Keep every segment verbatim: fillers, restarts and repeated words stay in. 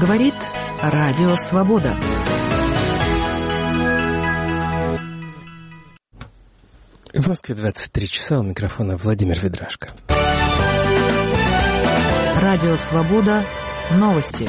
Говорит Радио Свобода. В Москве двадцать три часа, у микрофона Владимир Ведрашко. Радио Свобода. Новости.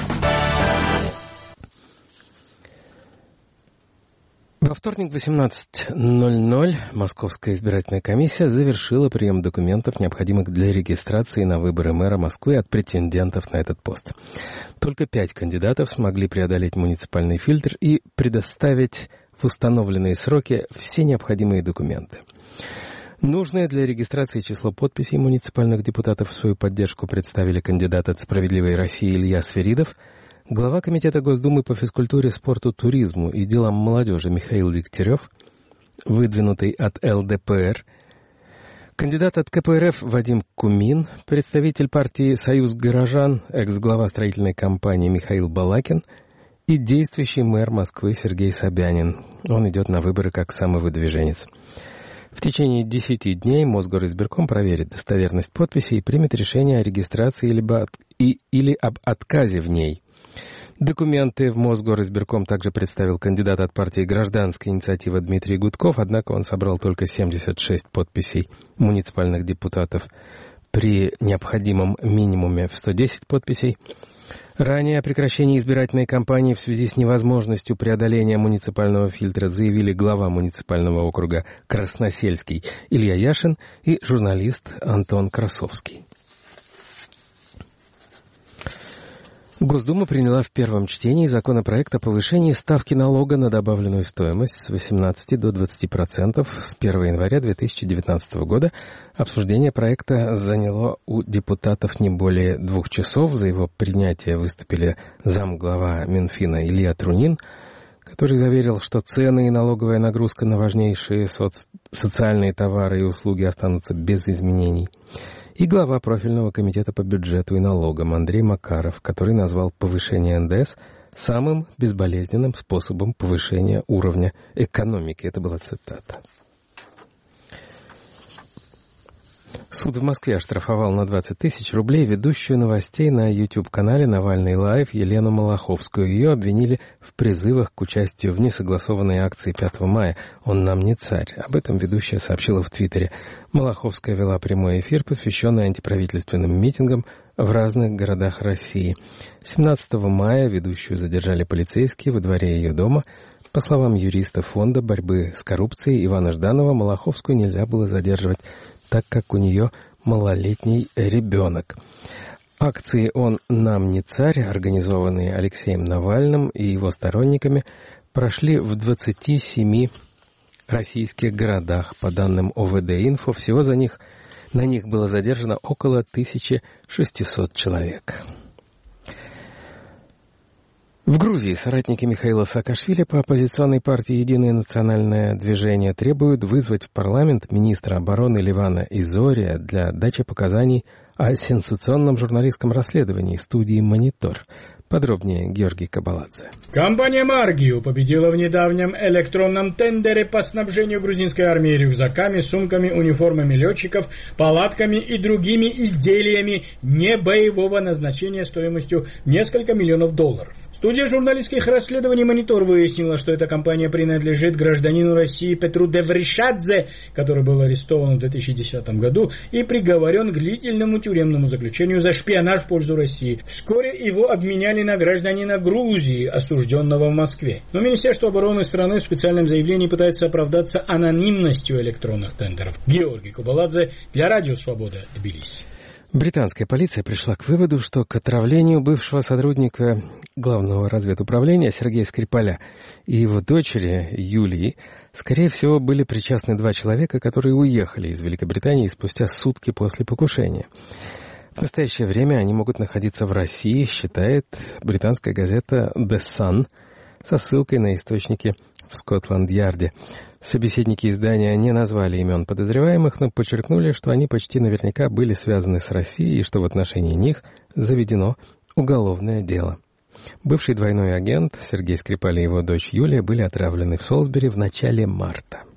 Во вторник в восемнадцать ноль ноль Московская избирательная комиссия завершила прием документов, необходимых для регистрации на выборы мэра Москвы от претендентов на этот пост. Только пять кандидатов смогли преодолеть муниципальный фильтр и предоставить в установленные сроки все необходимые документы. Нужное для регистрации число подписей муниципальных депутатов в свою поддержку представили кандидат от «Справедливой России» Илья Сверидов, глава Комитета Госдумы по физкультуре, спорту, туризму и делам молодежи Михаил Дегтярев, выдвинутый от эл дэ пэ эр, кандидат от ка пэ эр эф Вадим Кумин, представитель партии «Союз горожан», экс-глава строительной компании Михаил Балакин и действующий мэр Москвы Сергей Собянин. Он идет на выборы как самовыдвиженец. В течение десяти дней Мосгоризбирком проверит достоверность подписи и примет решение о регистрации либо от, и, или об отказе в ней. Документы в Мосгоризбирком также представил кандидат от партии «Гражданская инициатива» Дмитрий Гудков, однако он собрал только семьдесят шесть подписей муниципальных депутатов при необходимом минимуме в сто десять подписей. Ранее о прекращении избирательной кампании в связи с невозможностью преодоления муниципального фильтра заявили глава муниципального округа Красносельский Илья Яшин и журналист Антон Красовский. Госдума приняла в первом чтении законопроект о повышении ставки налога на добавленную стоимость с восемнадцати до двадцати процентов с первого января две тысячи девятнадцатого года. Обсуждение проекта заняло у депутатов не более двух часов. За его принятие выступили замглава Минфина Илья Трунин, который заверил, что цены и налоговая нагрузка на важнейшие соци... социальные товары и услуги останутся без изменений. И глава профильного комитета по бюджету и налогам Андрей Макаров, который назвал повышение эн дэ эс самым безболезненным способом повышения уровня экономики. Это была цитата. Суд в Москве оштрафовал на двадцать тысяч рублей ведущую новостей на YouTube-канале «Навальный Лайв» Елену Малаховскую. Ее обвинили в призывах к участию в несогласованной акции пятого мая «Он нам не царь». Об этом ведущая сообщила в Твиттере. Малаховская вела прямой эфир, посвященный антиправительственным митингам в разных городах России. семнадцатого мая ведущую задержали полицейские во дворе ее дома. По словам юриста Фонда борьбы с коррупцией Ивана Жданова, Малаховскую нельзя было задерживать, так как у нее малолетний ребенок. Акции «Он нам не царь», организованные Алексеем Навальным и его сторонниками, прошли в двадцати семи российских городах. По данным о вэ дэ-инфо, всего за них, на них было задержано около тысячи шестисот человек. В Грузии соратники Михаила Саакашвили по оппозиционной партии «Единое национальное движение» требуют вызвать в парламент министра обороны Левана Изория для дачи показаний о сенсационном журналистском расследовании студии «Монитор». Подробнее Георгий Кабаладзе. Компания «Маргио» победила в недавнем электронном тендере по снабжению грузинской армии рюкзаками, сумками, униформами летчиков, палатками и другими изделиями небоевого назначения стоимостью несколько миллионов долларов. Студия журналистских расследований «Монитор» выяснила, что эта компания принадлежит гражданину России Петру Девришадзе, который был арестован в две тысячи десятом году и приговорен к длительному тюремному заключению за шпионаж в пользу России. Вскоре его обменяли на гражданина Грузии, осужденного в Москве. Но Министерство обороны страны в специальном заявлении пытается оправдаться анонимностью электронных тендеров. Георгий Кабаладзе для Радио Свобода, Тбилиси. Британская полиция пришла к выводу, что к отравлению бывшего сотрудника Главного разведуправления Сергея Скрипаля и его дочери Юлии, скорее всего, были причастны два человека, которые уехали из Великобритании спустя сутки после покушения. В настоящее время они могут находиться в России, считает британская газета The Sun со ссылкой на источники в Скотланд-Ярде. Собеседники издания не назвали имен подозреваемых, но подчеркнули, что они почти наверняка были связаны с Россией и что в отношении них заведено уголовное дело. Бывший двойной агент Сергей Скрипаль и его дочь Юлия были отравлены в Солсбери в начале марта.